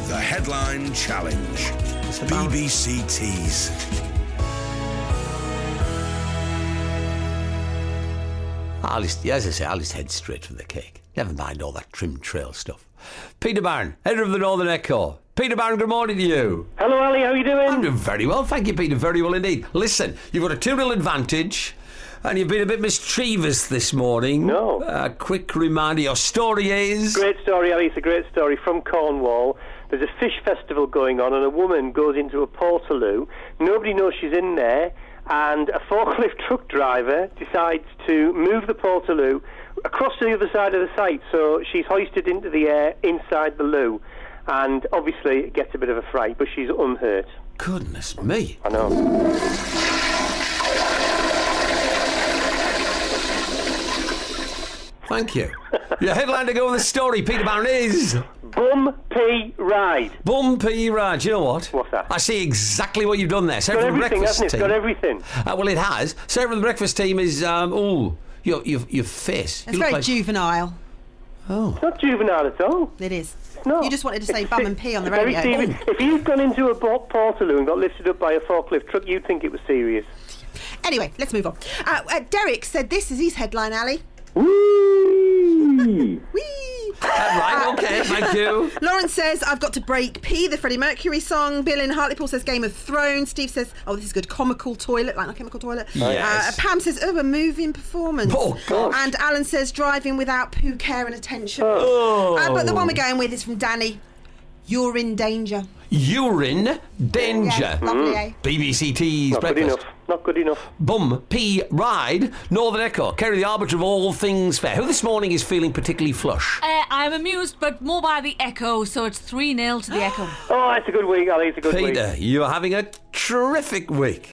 The Headline Challenge. BBC Tees. As I say, I'll just head straight for the cake. Never mind all that trim trail stuff. Peter Barron, editor of the Northern Echo. Peter Barron, good morning to you. Hello, Ali, how are you doing? I'm doing very well, thank you, Peter, very well indeed. Listen, you've got a 2-0 advantage, and you've been a bit mischievous this morning. No. A quick reminder, your story is... Great story, Ali, it's a great story from Cornwall. There's a fish festival going on, and a woman goes into a portaloo. Nobody knows she's in there, and a forklift truck driver decides to move the portaloo across to the other side of the site, so she's hoisted into the air inside the loo, and obviously gets a bit of a fright, but she's unhurt. Goodness me. I know. Thank you. Your headline to go with the story, Peter Barron, is... Bumpy ride. Bumpy ride. Do you know what? What's that? I see exactly what you've done there. It's got everything, hasn't it? It's got everything. Well, it has. Sarah from the breakfast team is... your face. It's very juvenile. Oh. It's not juvenile at all. It is. It's not. You just wanted to say bum and pee on the Very radio. serious. If you'd gone into a portaloo and got lifted up by a forklift truck, you'd think it was serious. Anyway, let's move on. Derek said this is his headline, Ali. Whee! Whee! Right, okay, thank you. Lawrence says, I've got to break P, the Freddie Mercury song. Bill in Hartlepool says Game of Thrones. Steve says, oh, this is good, comical toilet, like a chemical toilet. Yes. Pam says, oh, a moving performance. Oh, gosh. And Alan says, driving without poo care and attention. But the one we're going with is from Danny. You're in danger. You're in danger. Yeah, lovely, eh? BBC Tees Not breakfast. good enough. Not good enough. Bum, P, ride, Northern Echo. Kerry, the arbiter of all things fair. Who this morning is feeling particularly flush? I'm amused, but more by the Echo, so it's 3-0 to the Echo. Oh, it's a good week, Ali. It's a good week. Peter, you're having a terrific week.